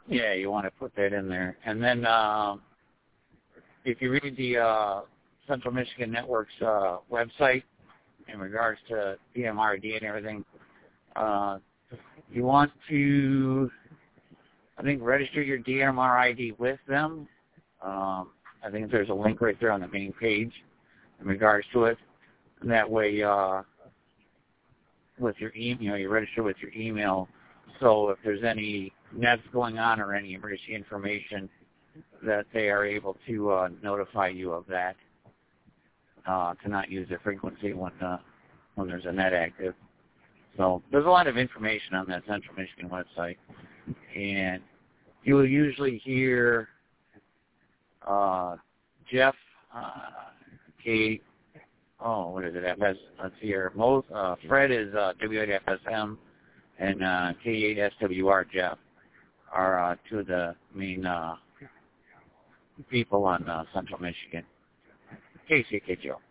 Yeah, you want to put that in there. And then if you read the Central Michigan Network's website in regards to DMRD and everything, you want to, I think, register your DMR ID with them. I think there's a link right there on the main page in regards to it. And that way, with your email, you register with your email. So if there's any nets going on or any emergency information, that they are able to notify you of that, to not use the frequency when there's a net active. So there's a lot of information on that Central Michigan website, and you will usually hear Jeff what is it? FS. Let's see here. Fred is W8FSM, and K8SWR Jeff are two of the main people on Central Michigan. KCKJO.